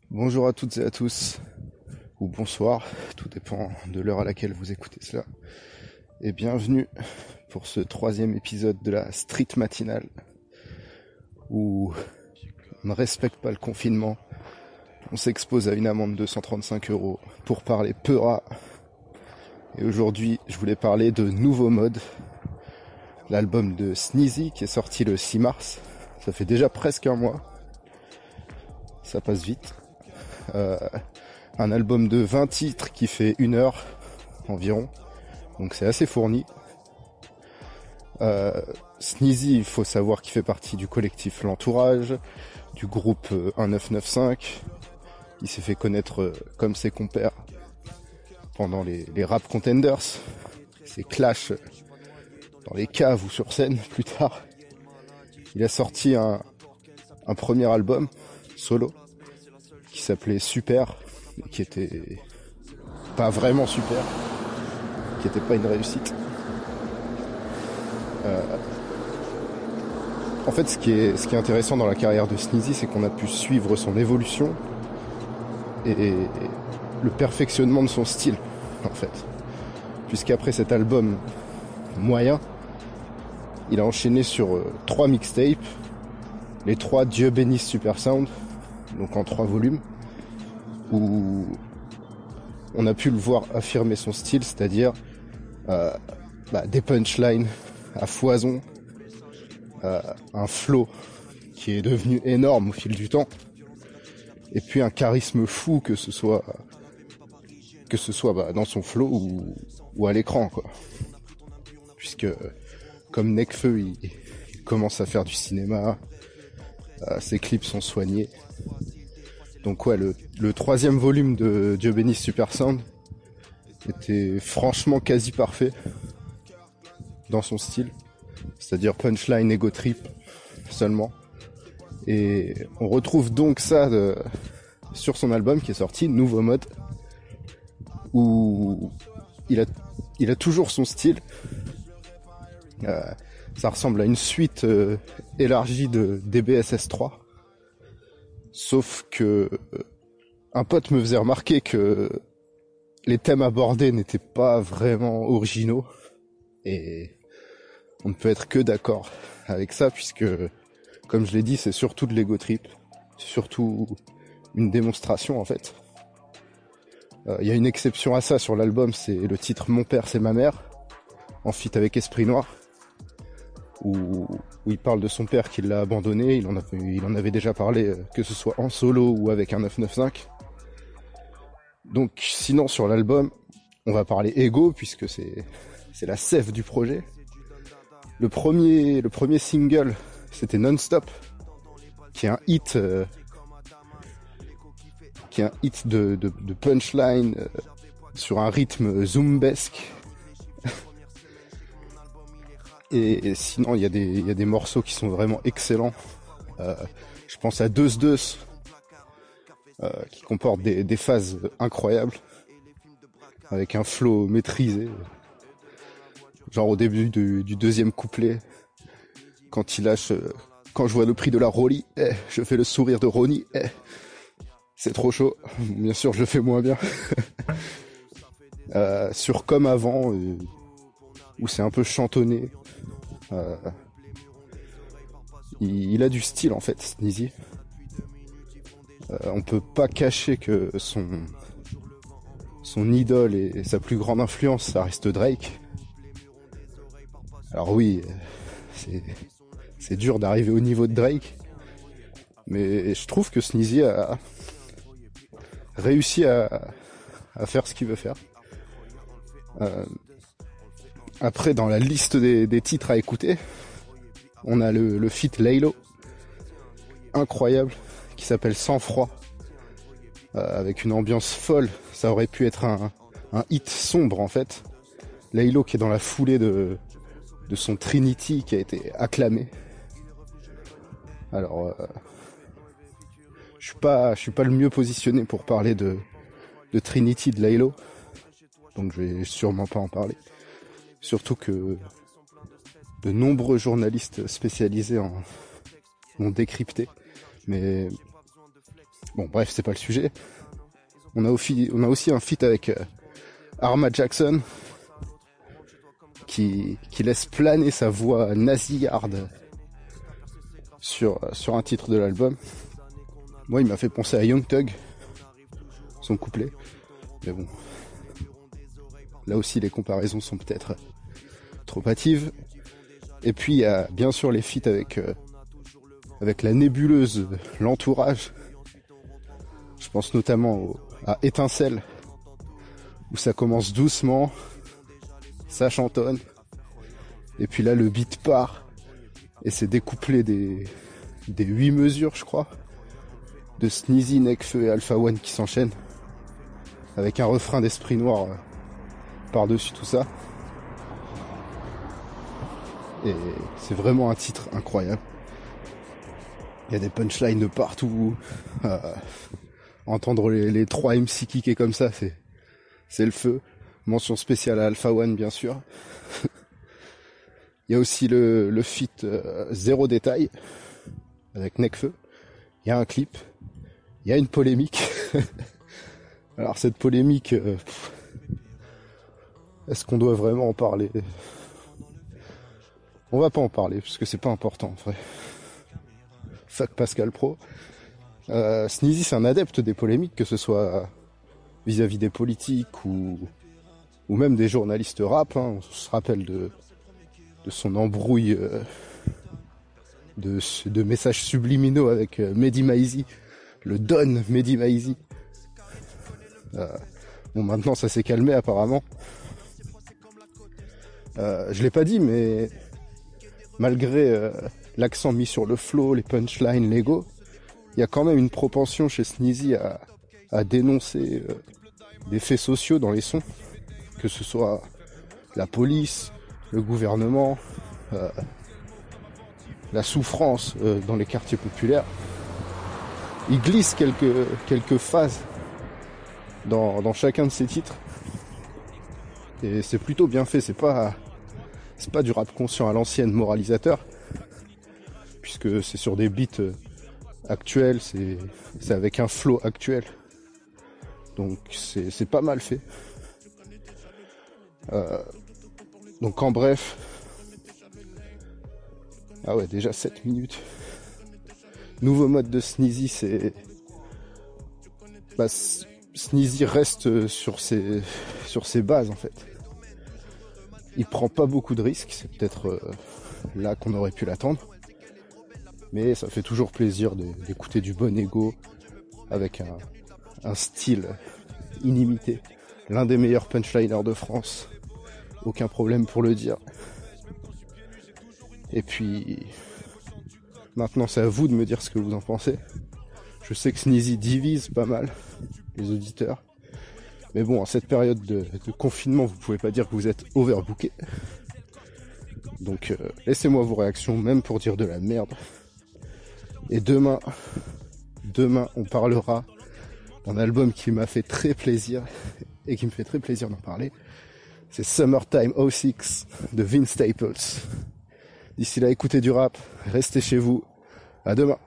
Bonjour à toutes et à tous, ou bonsoir, tout dépend de l'heure à laquelle vous écoutez cela. Et bienvenue pour ce 3e épisode de la Street Matinale, où on ne respecte pas le confinement, on s'expose à une amende de 135 € pour parler peura. Et aujourd'hui, je voulais parler de Nouveau Mode, l'album de Sneezy qui est sorti le 6 mars. Ça fait déjà presque un mois, ça passe vite. Un album de 20 titres qui fait 1 heure environ, donc c'est assez fourni. Sneezy, il faut savoir qu'il fait partie du collectif L'Entourage, du groupe 1995. Il s'est fait connaître comme ses compères pendant les Rap Contenders, ses clashs dans les caves ou sur scène plus tard. Il a sorti un premier album solo qui s'appelait Super, qui était pas vraiment super, qui était pas une réussite. En fait, ce qui est intéressant dans la carrière de Sneezy, c'est qu'on a pu suivre son évolution et le perfectionnement de son style, en fait. Puisqu'après cet album moyen, il a enchaîné sur 3 mixtapes, les 3 Dieu bénisse Super Sound, donc en 3 volumes, où on a pu le voir affirmer son style, c'est-à-dire des punchlines à foison, un flow qui est devenu énorme au fil du temps, et puis un charisme fou, que ce soit dans son flow ou à l'écran, quoi. Puisque comme Nekfeu, il commence à faire du cinéma, ses clips sont soignés. Donc ouais, le 3e volume de Dieu bénisse Super Sound était franchement quasi parfait dans son style, c'est-à-dire punchline, ego trip seulement. Et on retrouve donc ça sur son album qui est sorti, Nouveau Mode, où il a toujours son style. Ça ressemble à une suite élargie de DBSS 3. Sauf que un pote me faisait remarquer que les thèmes abordés n'étaient pas vraiment originaux. Et on ne peut être que d'accord avec ça, puisque, comme je l'ai dit, c'est surtout de l'ego trip. C'est surtout une démonstration, en fait. Il y a une exception à ça sur l'album, c'est le titre Mon père c'est ma mère, en feat avec Esprit Noir, où il parle de son père qui l'a abandonné. Il en avait déjà parlé, que ce soit en solo ou avec un 995. Donc sinon sur l'album, on va parler ego, puisque c'est la sève du projet. Le premier single, c'était Non-Stop, qui est un hit de punchline sur un rythme zoombesque. Et sinon, il y a des morceaux qui sont vraiment excellents. Je pense à Deus Deus, qui comporte des phases incroyables, avec un flow maîtrisé. Genre au début du 2e couplet, quand il lâche quand je vois le prix de la Rolly, je fais le sourire de Ronnie, c'est trop chaud. Bien sûr, je le fais moins bien. Sur Comme Avant, où c'est un peu chantonné, il a du style, en fait, Sneezy. On peut pas cacher que son idole et sa plus grande influence, ça reste Drake. Alors oui, c'est dur d'arriver au niveau de Drake, mais je trouve que Sneezy a réussi à faire ce qu'il veut faire. Après, dans la liste des titres à écouter, on a le feat Laylo, incroyable, qui s'appelle Sang Froid, avec une ambiance folle. Ça aurait pu être un hit sombre, en fait. Laylo qui est dans la foulée de son Trinity, qui a été acclamé. Alors, je suis pas le mieux positionné pour parler de Trinity de Laylo, donc je vais sûrement pas en parler. Surtout que de nombreux journalistes spécialisés ont décrypté. Mais Bon, bref, c'est pas le sujet. On a aussi un feat avec Arma Jackson qui laisse planer sa voix nasillarde sur un titre de l'album. Moi, il m'a fait penser à Young Thug, son couplet. Mais bon, là aussi, les comparaisons sont peut-être trop hâtives. Et puis, il y a bien sûr les feats avec la nébuleuse, l'entourage. Je pense notamment à Étincelle, où ça commence doucement, ça chantonne, et puis là le beat part, et c'est découplé des 8 mesures, je crois, de Sneezy, Nekfeu et Alpha One qui s'enchaînent, avec un refrain d'Esprit Noir par-dessus tout ça. Et c'est vraiment un titre incroyable. Il y a des punchlines de partout. Entendre les 3 MC kicker comme ça, c'est le feu. Mention spéciale à Alpha One, bien sûr. Il y a aussi le feat Zéro Détail avec Nekfeu. Il y a un clip. Il y a une polémique. Alors cette polémique, est-ce qu'on doit vraiment en parler? On va pas en parler parce que c'est pas important en vrai. Fuck Pascal Pro. Sneezy, c'est un adepte des polémiques, que ce soit vis-à-vis des politiques ou même des journalistes rap. Hein. On se rappelle de son embrouille de messages subliminaux avec Mehdi Maizi, le Don Mehdi Maizi. Bon, maintenant ça s'est calmé apparemment. Je l'ai pas dit, mais malgré l'accent mis sur le flow, les punchlines, l'ego, il y a quand même une propension chez Sneezy à dénoncer des faits sociaux dans les sons, que ce soit la police, le gouvernement, la souffrance dans les quartiers populaires. Il glisse quelques phases dans chacun de ses titres, et c'est plutôt bien fait. C'est pas du rap conscient à l'ancienne moralisateur, puisque c'est sur des beats actuels, c'est avec un flow actuel, donc c'est pas mal fait. Donc en bref, ah ouais, déjà 7 minutes. Nouveau mode de Sneezy, c'est Sneezy reste sur ses bases en fait. Il prend pas beaucoup de risques, c'est peut-être là qu'on aurait pu l'attendre. Mais ça fait toujours plaisir d'écouter du bon ego avec un style inimité. L'un des meilleurs punchliners de France. Aucun problème pour le dire. Et puis, maintenant c'est à vous de me dire ce que vous en pensez. Je sais que Sneezy divise pas mal les auditeurs. Mais bon, en cette période de confinement, vous pouvez pas dire que vous êtes overbooké. Donc laissez-moi vos réactions, même pour dire de la merde. Et demain, on parlera d'un album qui m'a fait très plaisir et qui me fait très plaisir d'en parler. C'est Summertime 06 de Vince Staples. D'ici là, écoutez du rap, restez chez vous. À demain.